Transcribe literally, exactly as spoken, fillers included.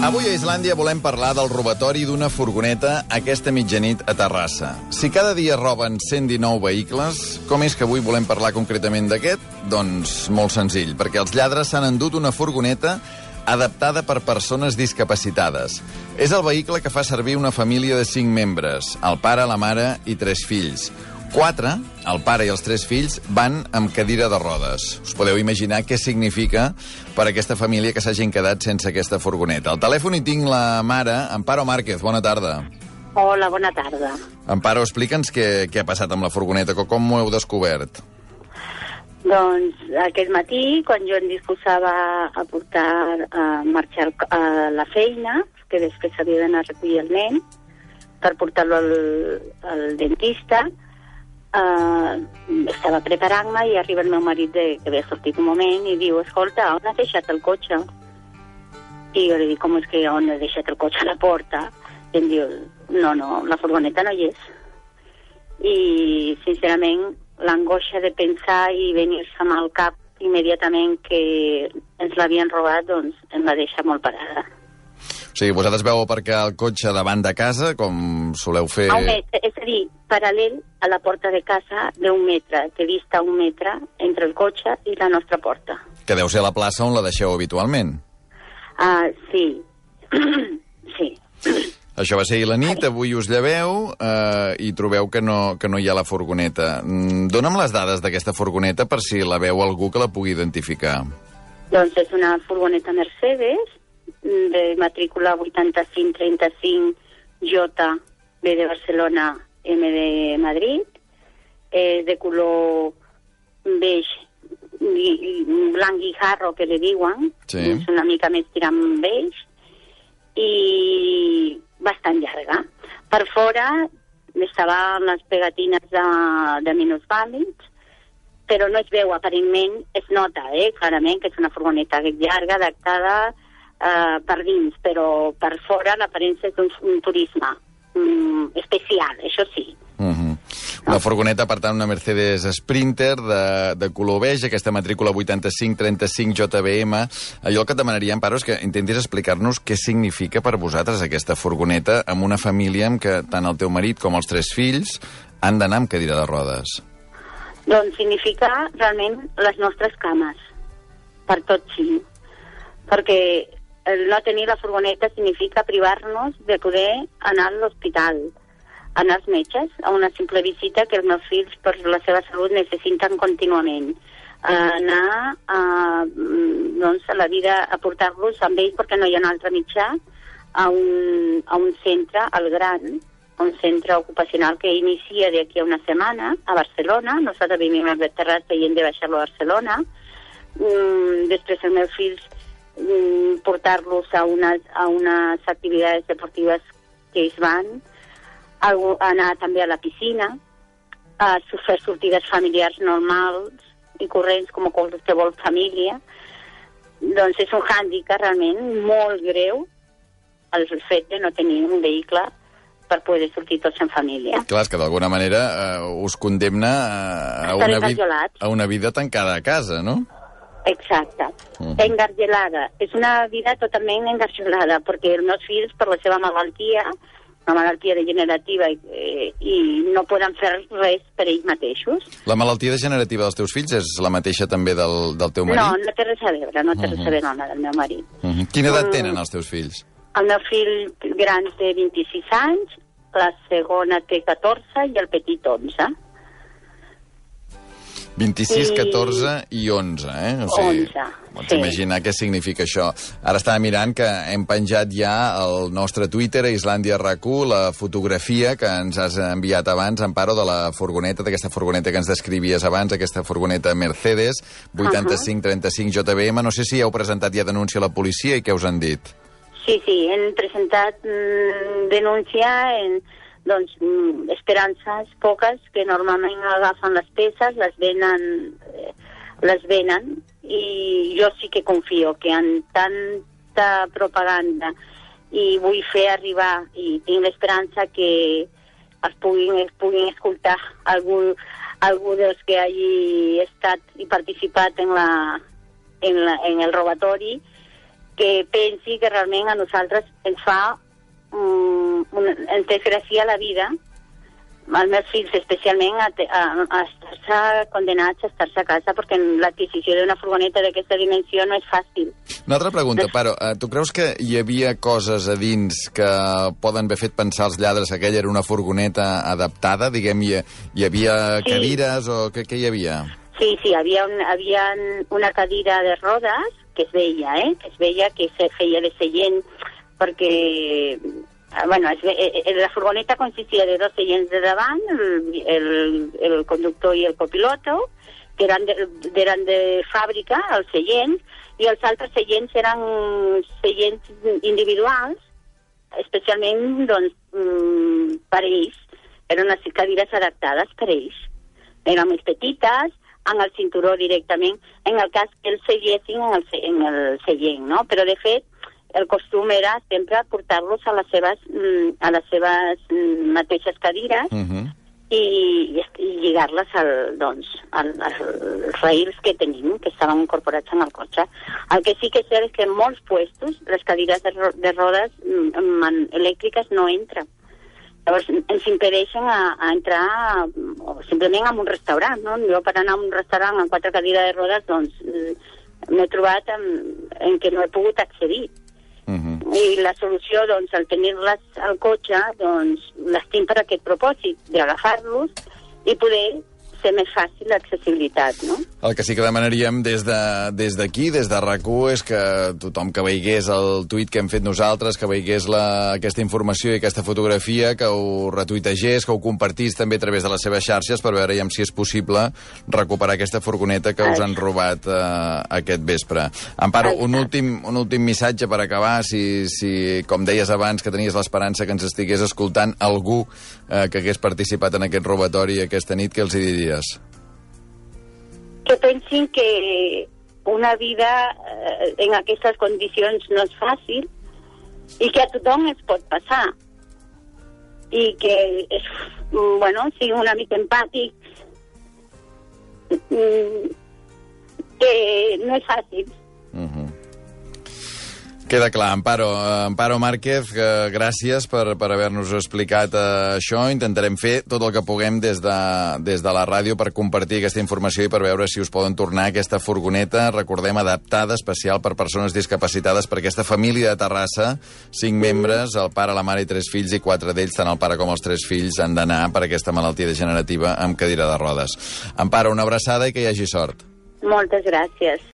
Avui a Islàndia volem parlar del robatori d'una furgoneta aquesta mitjanit a Terrassa. Si cada dia roben cent dinou vehicles, com és que avui volem parlar concretament d'aquest? Doncs molt senzill, perquè els lladres s'han endut una furgoneta adaptada per persones discapacitades. És el vehicle que fa servir una família de cinc membres, el pare, la mare i tres fills. Quatre, el pare i els tres fills, van amb cadira de rodes. Us podeu imaginar què significa per a aquesta família que s'hagin quedat sense aquesta furgoneta. Al telèfon hi tinc la mare, Amparo Márquez. Bona tarda. Hola, bona tarda. Amparo, explica'ns què, què ha passat amb la furgoneta, com m'ho heu descobert. Doncs aquest matí, quan jo em disposava a portar a marxar a la feina, que després s'havia d'anar a recollir el nen per portar-lo al, al dentista, Uh, estava preparant-me i arriba el meu marit de, que havia sortit un moment i diu, escolta, on has deixat el cotxe? I jo li dic, com és que on he deixat el cotxe a la porta? I em diu, no, no, la furgoneta no hi és. I, sincerament, l'angoixa de pensar i venir-se amb el cap immediatament que ens l'havien robat, doncs em va deixar molt parada. O sigui, vosaltres veu aparcar el cotxe davant de casa, com soleu fer... A un metre, és a dir, paral·lel a la porta de casa d'un metre, que dista un metre entre el cotxe i la nostra porta. Que deu ser la plaça on la deixeu habitualment. Ah, uh, sí. Sí. Això va ser ahir la nit, avui us lleveu eh, i trobeu que no, que no hi ha la furgoneta. Mm, Dóna'm les dades d'aquesta furgoneta per si la veu algú que la pugui identificar. Doncs és una furgoneta Mercedes, de matrícula vuitanta-cinc trenta-cinc J, B de Barcelona, M de Madrid, és de color beix, blanc guijarro, que li diuen, sí. És una mica més tirant beix, i bastant llarga. Per fora estaven les pegatines de, de minusvàlids, però no es veu, aparentment, es nota, eh, clarament, que és una furgoneta llarga, adaptada Uh, per dins, però per fora l'aparença és d'un un turisme um, especial, això sí. Uh-huh. Una furgoneta, per tant, una Mercedes Sprinter de, de color beix, aquesta matrícula vuitanta-cinc trenta-cinc J B M. Allò que et demanaria, Amparo, és que intentis explicar-nos què significa per vosaltres aquesta furgoneta amb una família en què tant el teu marit com els tres fills han d'anar amb cadira de rodes. Doncs significa realment les nostres cames, per tot sí. Perquè el no tenir la furgoneta significa privar-nos de poder anar a l'hospital, anar als metges, a una simple visita que els meus fills, per la seva salut, necessiten contínuament. Anar a, doncs, a la vida a portar-los amb ells, perquè no hi ha un altre mitjà, a un, a un centre, al Gran, un centre ocupacional que inicia d'aquí a una setmana, a Barcelona. Nosaltres vivim a Terrassa i hem de baixar-lo a Barcelona. Mm, després els meus fills portar-los a unes, a unes activitats deportives que ells van, a, a anar també a la piscina, a fer sortides familiars normals i corrents com qualsevol família. Doncs és un hàndicap realment molt greu el fet de no tenir un vehicle per poder sortir tots en família. Clar, és que d'alguna manera eh, us condemna a, a, una vi a una vida tancada a casa, no? Exacte. Uh-huh. Engargelada. És una vida totalment engargelada, perquè els meus fills, per la seva malaltia, una malaltia degenerativa, i, i no poden fer res per ells mateixos. La malaltia degenerativa dels teus fills és la mateixa també del, del teu marit? No, no té res a veure, no té uh-huh. res a veure amb la del meu marit. Uh-huh. Quina edat um, tenen els teus fills? El meu fill gran té vint-i-sis anys, la segona té catorze i el petit onze. vint-i-sis, catorze i onze, eh? O sigui, onze, pots sí. imaginar què significa això. Ara estava mirant que hem penjat ja al nostre Twitter, a Islàndia R A C U, la fotografia que ens has enviat abans, Amparo, de la furgoneta, d'aquesta furgoneta que ens descrivies abans, aquesta furgoneta Mercedes, vuitanta-cinc trenta-cinc J B M. No sé si heu presentat ja denúncia a la policia i què us han dit. Sí, sí, hem presentat mm, denúncia en... doncs esperances poques que normalment agafen les peces, les venen, les venen i jo sí que confio que en tanta propaganda i vull fer arribar i tinc l'esperança que es puguin, es puguin escoltar algú, algú dels que hagi estat i participat en, la, en, la, en el robatori que pensi que realment a nosaltres ens fa um, un, ens desgracia la vida, als meus fills especialment, a, a, a estar-se condenats a estar-se a casa, perquè l'adquisició d'una furgoneta d'aquesta dimensió no és fàcil. Una altra pregunta, Amparo. Tu creus que hi havia coses a dins que poden haver fet pensar als lladres que aquella era una furgoneta adaptada? Diguem, hi, hi havia sí. cadires o què, què hi havia? Sí, sí, hi havia, un, havia una cadira de rodes que es veia, eh? que es veia que se feia de seient, perquè bueno, es, la furgoneta consistia de dos seients de davant, el, el, el conductor i el copiloto, que eren de, eren de fàbrica, els seients, i els altres seients eren seients individuals, especialment doncs, per ells. Eren unes cadires adaptades per ells. Eren més petites, en el cinturó directament, en el cas que els seiessin en el, en el seient, no? Però, de fet, el costum era sempre portar-los a les seves, a les seves mateixes cadires uh-huh. i, i lligar-les al, doncs, al, als rails que tenim, que estaven incorporats en el cotxe. El que sí que és cert és que en molts puestos les cadires de, ro de rodes man, elèctriques no entren. Llavors ens impedeixen a, a entrar a, o simplement a un restaurant, no? Jo per anar a un restaurant amb quatre cadires de rodes doncs m'he trobat en, en què no he pogut accedir. Uh-huh. I la solució, doncs, al tenir-les al cotxe, doncs, les tinc per aquest propòsit, d'agafar-los i poder ser més fàcil l'accessibilitat, no? El que sí que demanaríem des d'aquí, de, des, des de RAC u, és que tothom que veigués el tuit que hem fet nosaltres, que veigués la, aquesta informació i aquesta fotografia, que ho retuitegés, que ho compartís també a través de les seves xarxes per veure si és possible recuperar aquesta furgoneta que us han robat eh, aquest vespre. Amparo, un últim, un últim missatge per acabar, si, si, com deies abans, que tenies l'esperança que ens estigués escoltant algú eh, que hagués participat en aquest robatori aquesta nit, què els hi diries? Que pensin que una vida eh, en aquestes condicions no és fàcil i que a tothom es pot passar i que és, bueno, sigui una mica empàtic, que no és fàcil. Uh-huh. Queda clar. Amparo, Amparo Márquez, que gràcies per, per haver-nos explicat uh, això. Intentarem fer tot el que puguem des de, des de la ràdio per compartir aquesta informació i per veure si us poden tornar aquesta furgoneta, recordem, adaptada, especial per persones discapacitades, per aquesta família de Terrassa, cinc membres, el pare, la mare i tres fills, i quatre d'ells, tant el pare com els tres fills, han d'anar per aquesta malaltia degenerativa amb cadira de rodes. Amparo, una abraçada i que hi hagi sort. Moltes gràcies.